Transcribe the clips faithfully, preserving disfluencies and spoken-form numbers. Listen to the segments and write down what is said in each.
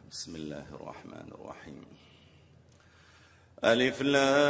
بسم الله الرحمن الرحيم. ألف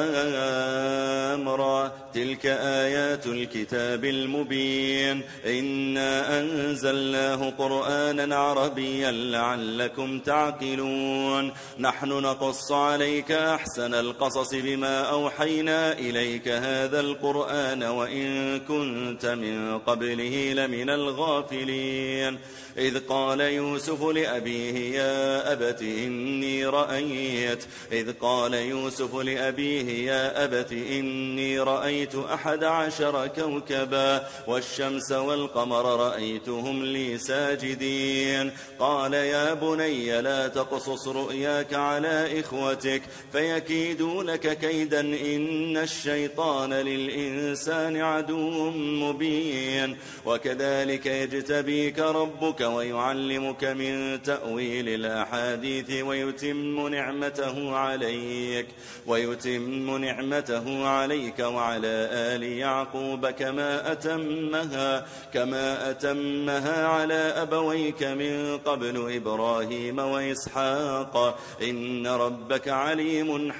لام را، تلك آيات الكتاب المبين، إنا أنزلناه قرآنا عربيا لعلكم تعقلون. نحن نقص عليك أحسن القصص بما أوحينا إليك هذا القرآن وإن كنت من قبله لمن الغافلين. إذ قال يوسف لأبيه يا أبت إني رأيت إذ قال يوسف لأبيه يا أبت إني رأيت أحد عشر كوكبا والشمس والقمر رأيتهم لي ساجدين. قال يا بني لا تقصص رؤياك على إخوتك فيكيدوا لك كيدا إن الشيطان للإنسان عدو مبين. وكذلك يجتبيك ربك ويعلمك من تأويل الأحاديث ويتم نعمته عليك ويتم نعمته عليك وعلى آل يعقوب كما أتمها كما أتمها على أبويك من قبل إبراهيم وإسحاق إن ربك عليم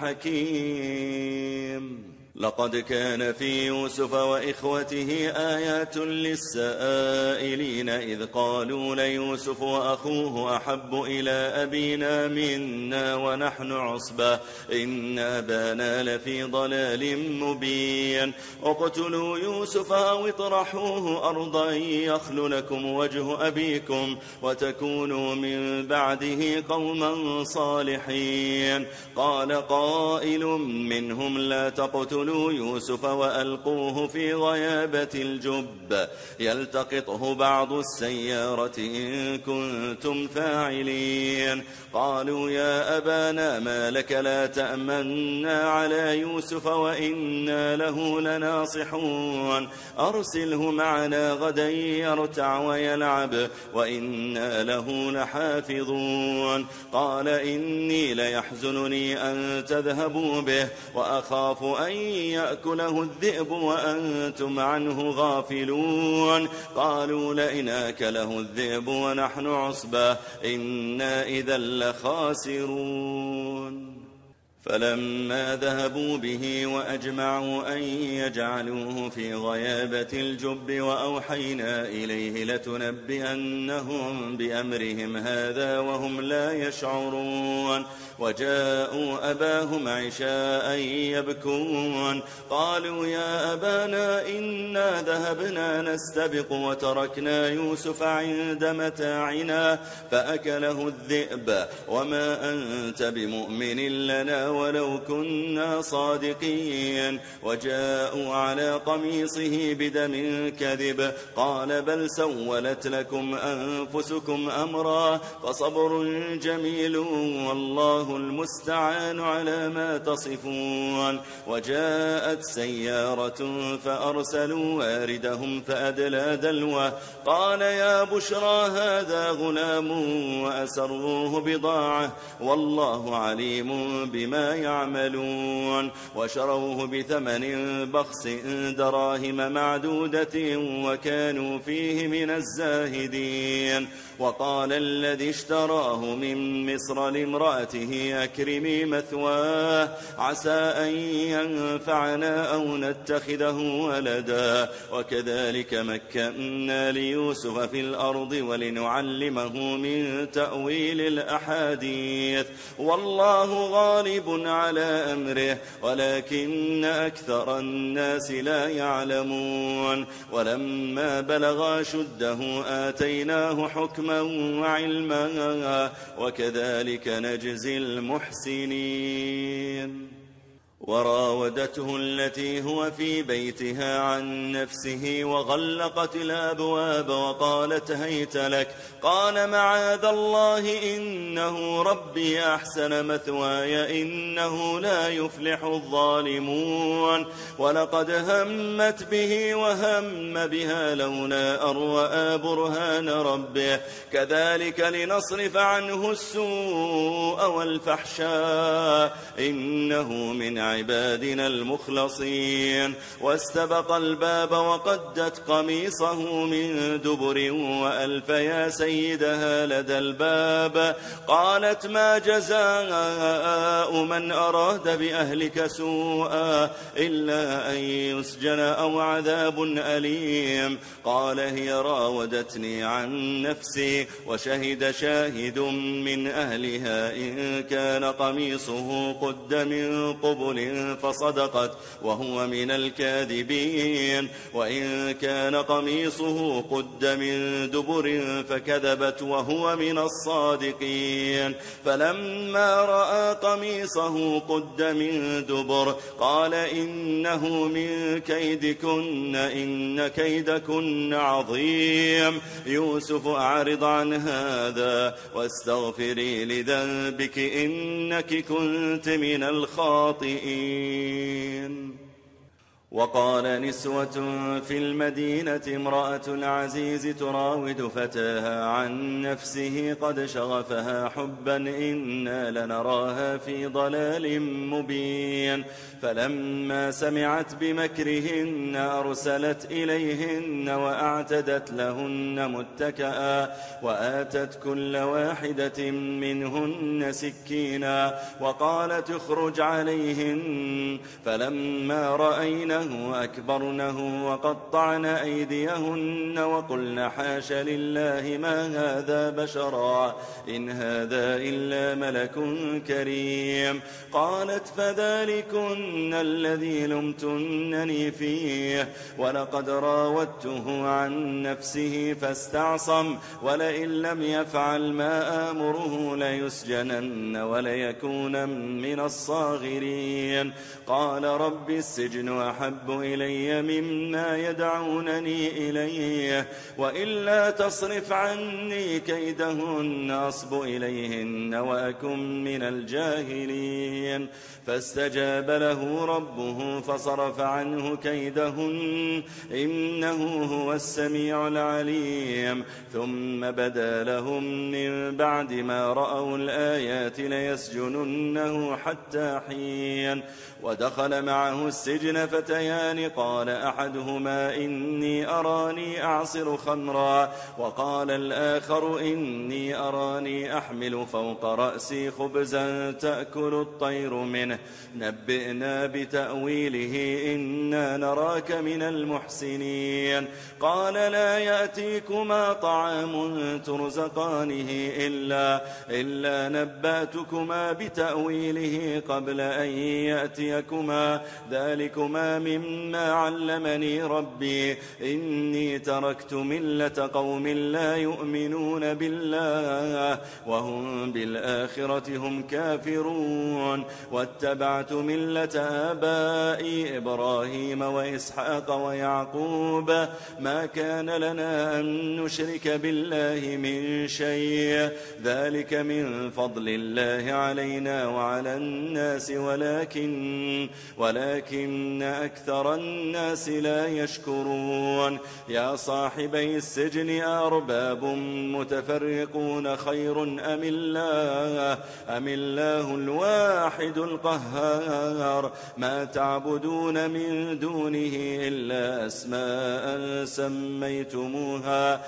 حكيم. لقد كان في يوسف وإخوته آيات للسائلين إذ قالوا ليوسف وأخوه أحب إلى أبينا منا ونحن عصبة إن أبانا لفي ضلال مبين. اقتلوا يوسف أو اطرحوه أرضا يخل لكم وجه أبيكم وتكونوا من بعده قوما صالحين. قال قائل منهم لا تقتلوا يوسف وألقوه في غيابة الجب يلتقطه بعض السيارة إن كنتم فاعلين. قالوا يا أبانا ما لك لا تأمنا على يوسف وإنا له لناصحون أرسله معنا غدا يرتع ويلعب وإنا له لحافظون. قال إني ليحزنني أن تذهبوا به وأخاف أن يأكله الذئب وأنتم عنه غافلون. قالوا لئن أكله الذئب ونحن عصبة إنا إذا لخاسرون. فلما ذهبوا به وأجمعوا أن يجعلوه في غيابة الجب وأوحينا إليه لتنبئنهم بأمرهم هذا وهم لا يشعرون. وجاءوا أباهم عشاء يبكون. قالوا يا أبانا إنا ذهبنا نستبق وتركنا يوسف عند متاعنا فأكله الذئب وما أنت بمؤمن لنا ولو كنا صادقين. وجاءوا على قميصه بدم كذب قال بل سولت لكم أنفسكم أمرا فصبر جميل والله المستعان على ما تصفون. وجاءت سيارة فأرسلوا واردهم فأدلى دلوه قال يا بشرى هذا غلام وأسروه بضاعة والله عليم بما يعملون. وشروه بثمن بخس دراهم معدودة وكانوا فيه من الزاهدين. وقال الذي اشتراه من مصر لامرأته أكرمي مثواه عسى أن ينفعنا أو نتخذه ولدا وكذلك مكنا ليوسف في الأرض ولنعلمه من تأويل الأحاديث والله غالب على أمره ولكن أكثر الناس لا يعلمون. ولما بلغ شده آتيناه حكما وعلما وكذلك نجزي المحسنين. وراودته التي هو في بيتها عن نفسه وغلقت الأبواب وقالت هيت لك قال معاذ الله إنه ربي أحسن مثواي إنه لا يفلح الظالمون. ولقد همت به وهم بها لولا أن رأى برهان ربه كذلك لنصرف عنه السوء والفحشاء إنه من عبادنا المخلصين. واستبق الباب وقدت قميصه من دبر وألف يا سيدها لدى الباب. قالت ما جزاء من أراد بأهلك سوءا إلا أن يسجن أو عذاب أليم. قال هي راودتني عن نفسي وشهد شاهد من أهلها إن كان قميصه قد من قبل فصدقت وهو من الكاذبين وإن كان قميصه قد من دبر فكذبت وهو من الصادقين. فلما رأى قميصه قد من دبر قال إنه من كيدكن إن كيدكن عظيم. يوسف أعرض عن هذا واستغفري لذنبك إنك كنت من الخاطئين. وقال نسوة في المدينة امرأة العزيز تراود فتاها عن نفسه قد شغفها حبا إنا لنراها في ضلال مبين. فلما سمعت بمكرهن أرسلت إليهن وأعتدت لهن متكئا وآتت كل واحدة منهن سكينا وقالت اخرج عليهن. فلما رأينه أكبرنه وقطعن أيديهن وقلن حاش لله ما هذا بشرا إن هذا إلا ملك كريم. قالت فذلكن الذي لمتنني فيه ولقد راودته عن نفسه فاستعصم ولئن لم يفعل ما آمره ليسجنن وليكون من الصاغرين. قال رب السجن أحب إلي مما يدعونني إليه وإلا تصرف عني كيدهن أصب إليهن وأكن من الجاهلين. فاستجاب له ربه فصرف عنه كيدهن إنه هو السميع العليم. ثم بدا لهم من بعد ما رأوا الآيات ليسجننه حتى حين. ودخل معه السجن فتيان قال أحدهما إني أراني أعصر خمرا وقال الآخر إني أراني أحمل فوق رأسي خبزا تأكل الطير منه نبئنا بتأويله إنا نراك من المحسنين. قال لا يأتيكما طعام ترزقانه إلا, إلا نبأتكما بتأويله قبل أن يأتيكما ذلكما مما علمني ربي إني تركت ملة قوم لا يؤمنون بالله وهم بالآخرة هم كافرون واتبعت ملة آبائي إبراهيم وإسحاق ويعقوب ما كان لنا أن نشرك بالله من شيء ذلك من فضل الله علينا وعلى الناس ولكن, ولكن أكثر الناس لا يشكرون. يا صاحبي السجن أرباب متفرقون خير أم الله, أم الله الواحد القهار ما تعبدون من دونه إلا أسماء سميتموها,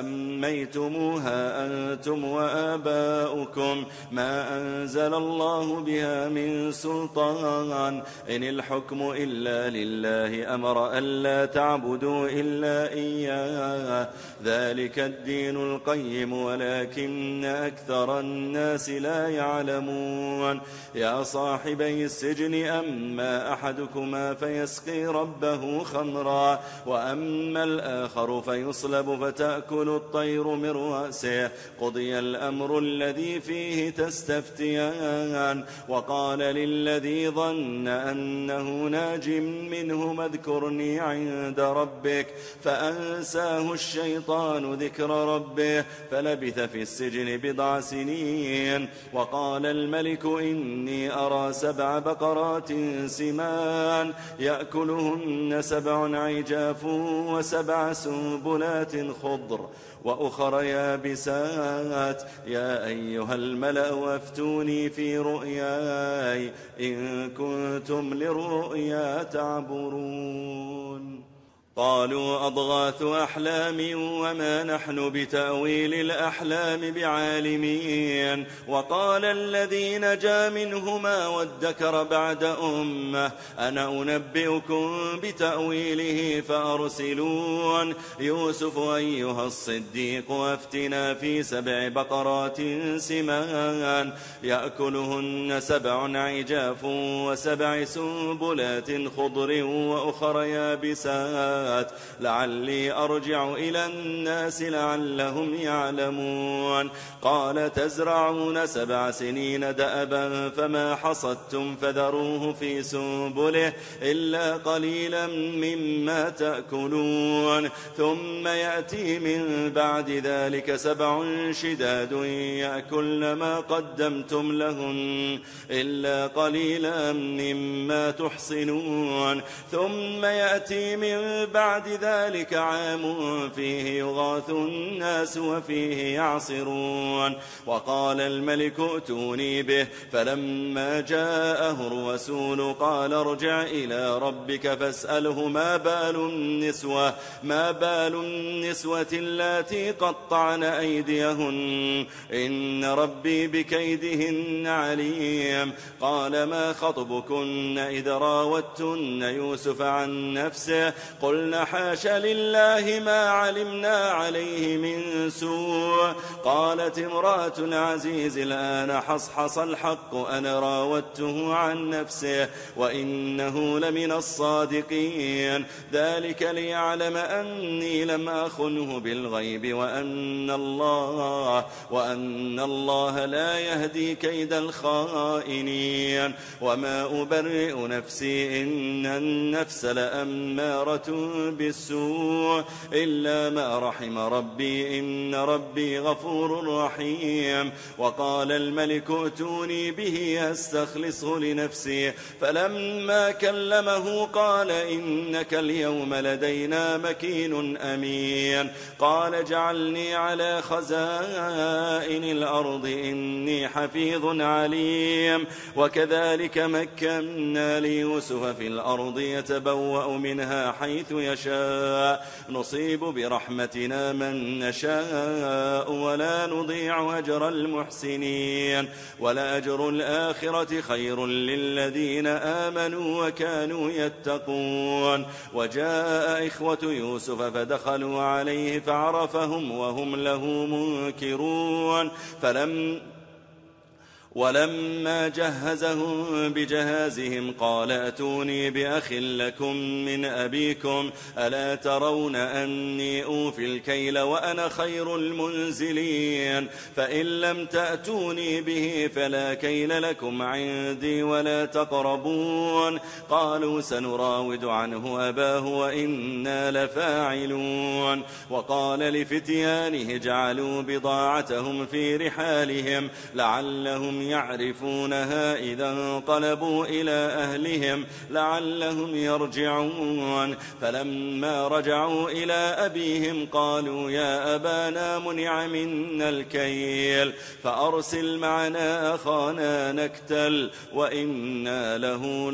سميتموها أنتم وآباؤكم ما أنزل الله بها من سلطان إن الحكم إلا لله أمر ألا تعبدوا إلا إياه ذلك الدين القيم ولكن أكثر الناس لا يعلمون. يا صاحبي السجن أما أحدكما فيسقي ربه خمرا وأما الآخر فيصلب فتأكل الطير من رأسه قضي الأمر الذي فيه تستفتيان. وقال للذي ظن أنه ناج منه اذكرني عند ربك فأنساه الشيطان ذكر ربه فلبث في السجن بضع سنين. وقال الملك إني أرى سبع بقرات سمان يأكلهن سبع عجاف وسبع سنبلات خضر وأخر يابسات يا أيها الملأ أفتوني في رؤياي إن كنتم للرؤيا تعبرون قالوا أضغاث أحلام وما نحن بتأويل الأحلام بعالمين وقال الذي نجا منهما وادكر بعد أمة أنا أنبئكم بتأويله فأرسلون يوسف أيها الصديق أفتنا في سبع بقرات سمان يأكلهن سبع عجاف وسبع سنبلات خضر وأخر يابسات لعلي أرجع إلى الناس لعلهم يعلمون قال تزرعون سبع سنين دأبا فما حصدتم فذروه في سنبله إلا قليلا مما تأكلون ثم يأتي من بعد ذلك سبع شداد يأكلن ما قدمتم لهن إلا قليلا مما تحصنون ثم يأتي من بعد ذلك عام فيه يغاث الناس وفيه يعصرون وقال الملك ائتوني به فلما جاءه الرسول قال ارجع إلى ربك فاسأله ما بال النسوة ما بال النسوة اللاتي قطعن أيديهن إن ربي بكيدهن عليم قال ما خطبكن إذ راوتن يوسف عن نفسه قلنا حاش لله ما علمنا عليه من سوء قالت امرأة العزيز الآن حصحص الحق أنا راودته عن نفسه وإنه لمن الصادقين ذلك ليعلم أني لم أخنه بالغيب وأن الله وأن الله لا يهدي كيد الخائنين وما أبرئ نفسي إن النفس لأمارة بالسوء إلا ما رحم ربي إن ربي غفور رحيم وقال الملك ائتوني به أستخلصه لنفسي فلما كلمه قال إنك اليوم لدينا مكين أمين قال اجعلني على خزائن الأرض إني حفيظ عليم وكذلك مكنا ليوسف في الأرض يتبوأ منها حيث يشاء نصيب برحمتنا من نشاء ولا نضيع أجر المحسنين ولأجر الآخرة خير للذين آمنوا وكانوا يتقون وجاء إخوة يوسف فدخلوا عليه فعرفهم وهم له منكرون فلم ولما جهزهم بجهازهم قال أتوني بأخ لكم من أبيكم ألا ترون أني أوفي الكيل وأنا خير المنزلين فإن لم تأتوني به فلا كيل لكم عندي ولا تقربون قالوا سنراود عنه أباه وإنا لفاعلون وقال لفتيانه اجعلوا بضاعتهم في رحالهم لعلهم يعرفونها إذا انقلبوا إلى أهلهم لعلهم يرجعون فلما رجعوا إلى أبيهم قالوا يا أبانا منع منا الكيل فأرسل معنا أخانا نكتل وإنا له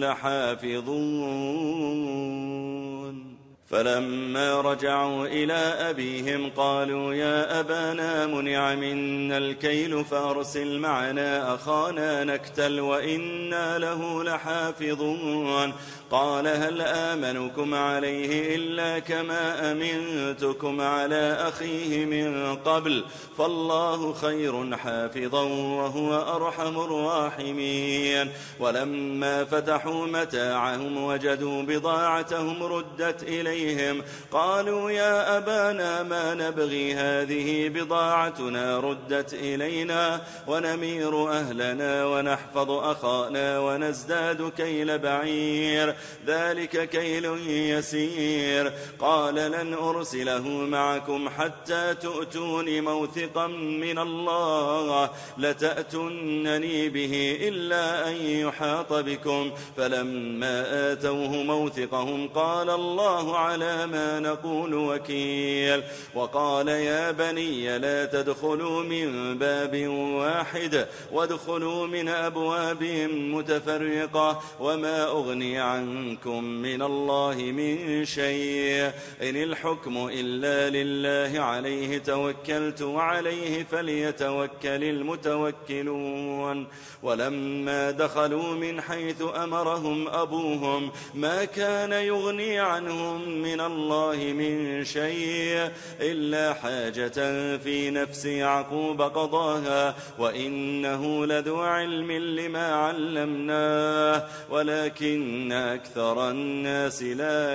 لحافظون فلما رجعوا إلى أبيهم قالوا يا أبانا منع منا الكيل فأرسل معنا أخانا نكتل وإنا له لحافظون قال هل آمنكم عليه إلا كما أمنتكم على أخيه من قبل فالله خير حافظا وهو أرحم الراحمين ولما فتحوا متاعهم وجدوا بضاعتهم ردت إليهم قالوا يا أبانا ما نبغي هذه بضاعتنا ردت إلينا ونمير أهلنا ونحفظ أخانا ونزداد كيل بعير ذلك كيل يسير قال لن أرسله معكم حتى تؤتون موثقا من الله لتأتنني به إلا أن يحاط بكم فلما آتوه موثقهم قال الله على ما نقول وكيل. وقال يا بني لا تدخلوا من باب واحد وادخلوا من أبواب متفرقة وما أغني عنكم من الله من شيء إن الحكم إلا لله عليه توكلت وعليه فليتوكل المتوكلون. ولما دخلوا من حيث أمرهم أبوهم ما كان يغني عنهم من الله من شيء إلا حاجة في نفس يعقوب قضاها وإنه لذو علم لما علمناه ولكن أكثر الناس لا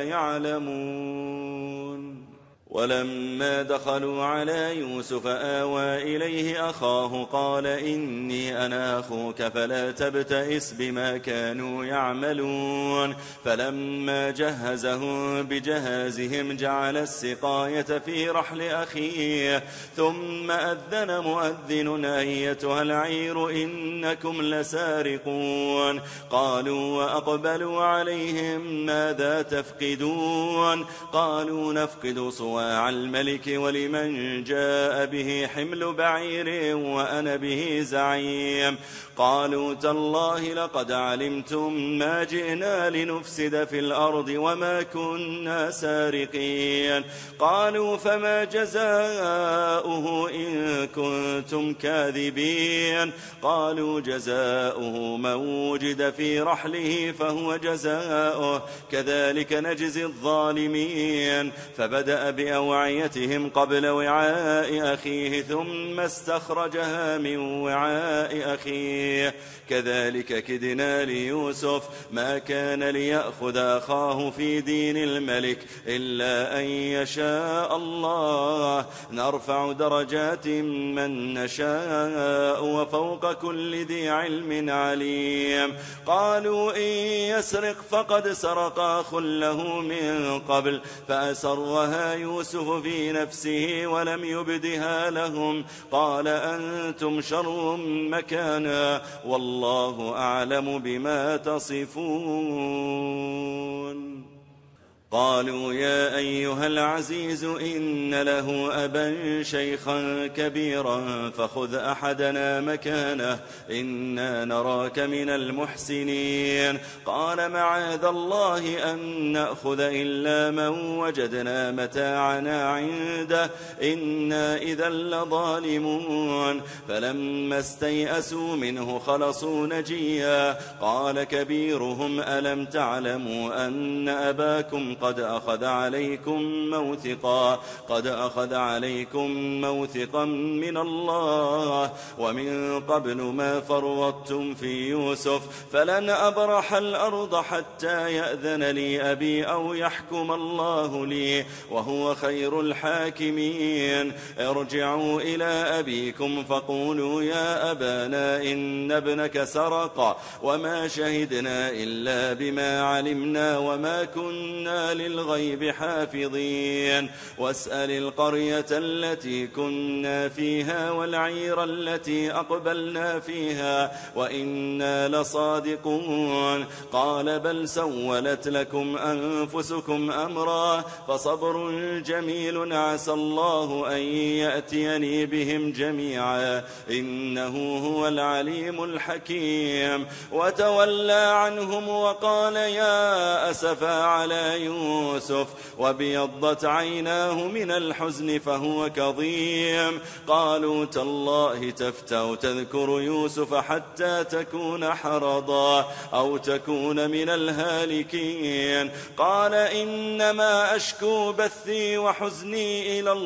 يعلمون. ولما دخلوا على يوسف آوى إليه أخاه قال إني أنا أخوك فلا تبتئس بما كانوا يعملون. فلما جهزهم بجهازهم جعل السقاية في رحل أخيه ثم أذن مؤذن أيتها العير إنكم لسارقون. قالوا وأقبلوا عليهم ماذا تفقدون قالوا نفقد صواع الملك ولمن جاء به حمل بعير وأنا به زعيم. قالوا تالله لقد علمتم ما جئنا لنفسد في الأرض وما كنا سارقين. قالوا فما جزاؤه إن كنتم كاذبين. قالوا جزاؤه من وجد في رحله فهو جزاؤه كذلك نجزي الظالمين. فبدأ بأوعيتهم قبل وعاء أخيه ثم استخرجها من وعاء أخيه كذلك كدنا ليوسف ما كان ليأخذ أخاه في دين الملك إلا أن يشاء الله نرفع درجات من نشاء وفوق كل ذي علم عليم. قالوا إن يسرق فقد سرق أخ له من قبل فأسرها يوسف في نفسه ولم يبدها لهم قال أنتم شر مكانا والله أعلم بما تصفون. قالوا يا أيها العزيز إن له أبا شيخا كبيرا فخذ أحدنا مكانه إنا نراك من المحسنين. قال معاذ الله أن نأخذ إلا من وجدنا متاعنا عنده إنا إذا لظالمون. فلما استيئسوا منه خلصوا نجيا. قال كبيرهم ألم تعلموا أن أباكم قد أخذ عليكم موثقا قد أخذ عليكم موثقا من الله ومن قبل ما فرطتم في يوسف فلن أبرح الأرض حتى يأذن لي أبي أو يحكم الله لي وهو خير الحاكمين. ارجعوا إلى أبيكم فقولوا يا أبانا إن ابنك سرق وما شهدنا إلا بما علمنا وما كنا للغيب حافظين. واسأل القرية التي كنا فيها والعير التي أقبلنا فيها وإنا لصادقون. قال بل سولت لكم أنفسكم أمرا فصبر جميل عسى الله أن يأتيني بهم جميعا إنه هو العليم الحكيم. وتولى عنهم وقال يا أسفا على يوسف وبيضت عيناه من الحزن فهو كظيم. قالوا تالله تفتأ تذكر يوسف حتى تكون حرضا أو تكون من الهالكين. قال إنما أشكو بثي وحزني إلى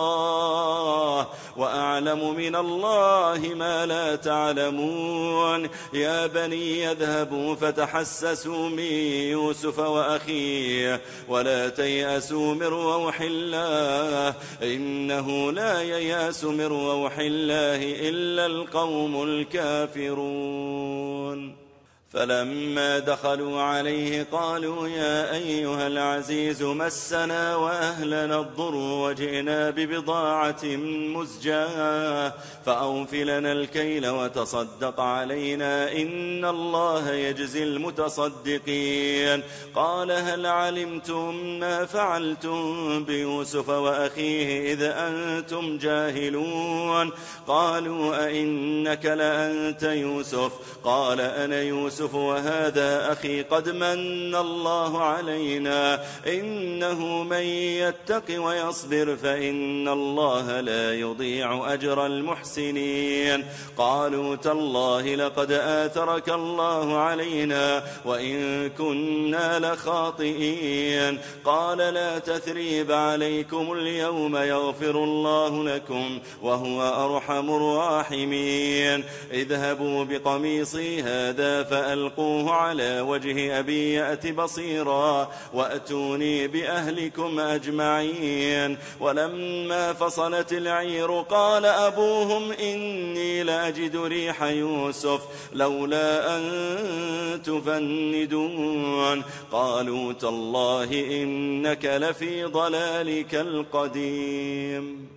الله وأعلم من الله ما لا تعلمون. يا بني يذهبوا فتحسسوا من يوسف وأخيه ولا تيأسوا من روح الله إنه لا ييأس من روح الله إلا القوم الكافرون. فلما دخلوا عليه قالوا يا أيها العزيز مسنا وأهلنا الضر وجئنا ببضاعة مزجاة فأوف لنا الكيل وتصدق علينا إن الله يجزي المتصدقين. قال هل علمتم ما فعلتم بيوسف وأخيه إذ أنتم جاهلون؟ قالوا أئنك لأنت يوسف؟ قال أنا يوسف وهذا أخي قد من الله علينا إنه من يتق ويصبر فإن الله لا يضيع أجر المحسنين. قالوا تالله لقد آثرك الله علينا وإن كنا لخاطئين. قال لا تثريب عليكم اليوم يغفر الله لكم وهو أرحم الراحمين. اذهبوا بقميصي هذا فألقوه على وجه أبي يأت بصيرا وأتوني بأهلكم أجمعين. ولما فصلت العير قال أبوهم إني لأجد ريح يوسف لولا أن تفندون. قالوا تالله إنك لفي ضلالك القديم.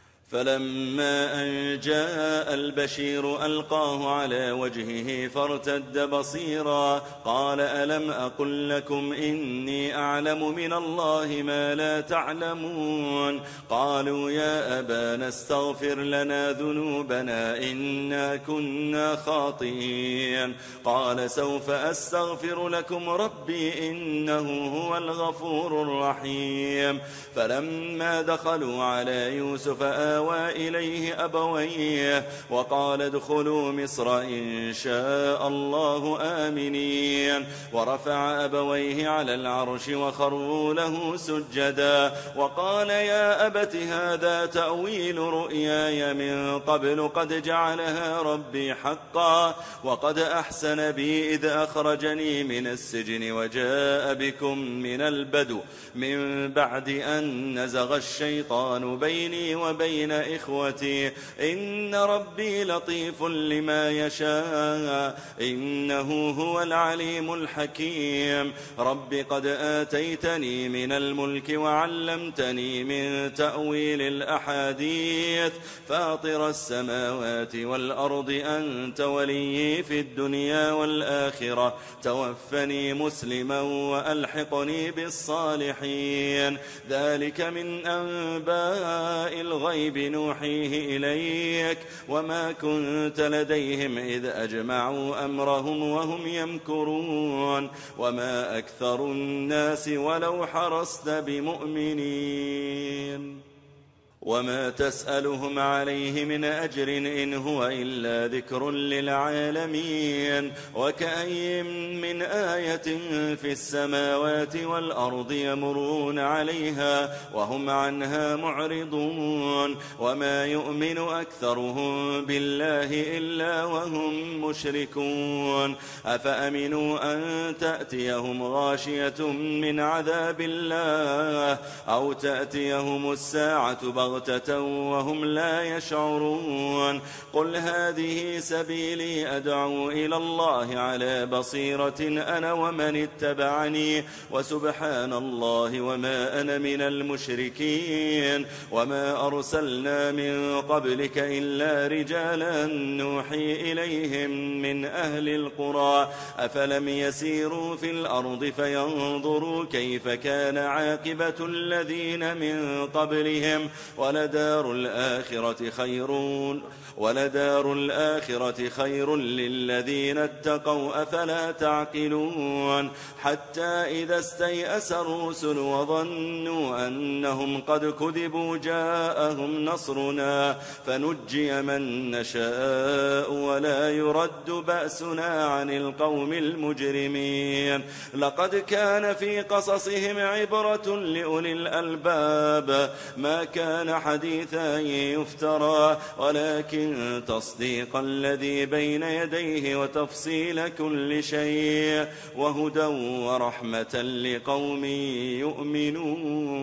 فلما أن جاء البشير ألقاه على وجهه فارتد بصيرا قال ألم أقل لكم إني أعلم من الله ما لا تعلمون؟ قالوا يا أبانا استغفر لنا ذنوبنا إنا كنا خاطئين. قال سوف أستغفر لكم ربي إنه هو الغفور الرحيم. فلما دخلوا على يوسف آوى إليه أبويه وقال ادخلوا مصر إن شاء الله آمنين. ورفع أبويه على العرش وخروا له سجدا وقال يا أبت هذا تأويل رؤياي من قبل قد جعلها ربي حقا وقد أحسن بي إذ أخرجني من السجن وجاء بكم من البدو من بعد أن نزغ الشيطان بيني وبين إخوتي إن ربي لطيف لما يشاء إنه هو العليم الحكيم. رب قد آتيتني من الملك وعلمتني من تأويل الأحاديث فاطر السماوات والأرض أنت ولي في الدنيا والآخرة توفني مسلما وألحقني بالصالحين. ذلك من أنباء الغيب نوحيه إليك وما كنت لديهم إذ أجمعوا أمرهم وهم يمكرون وما أكثر الناس ولو حرصت بمؤمنين. وما تسألهم عليه من أجر إن هو إلا ذكر للعالمين. وكأي من آية في السماوات والأرض يمرون عليها وهم عنها معرضون وما يؤمن أكثرهم بالله إلا وهم مشركون. أفأمنوا أن تأتيهم غاشية من عذاب الله أو تأتيهم الساعة بغتة وهم لا يشعرون. قل هذه سبيلي أدعو إلى الله على بصيرة أنا ومن اتبعني وسبحان الله وما أنا من المشركين. وما أرسلنا من قبلك إلا رجالا نوحي إليهم من أهل القرى أفلم يسيروا في الأرض فينظروا كيف كان عاقبة الذين من قبلهم ولدار الآخرة خير ولدار الآخرة خير للذين اتقوا أفلا تعقلون. حتى إذا استيأس الرسل وظنوا أنهم قد كذبوا جاءهم نصرنا فنجي من نشاء ولا يرد بأسنا عن القوم المجرمين. لقد كان في قصصهم عبرة لأولي الألباب ما كان حديثا يفترى ولكن تصديق الذي بين يديه وتفصيل كل شيء وهدى ورحمة لقوم يؤمنون.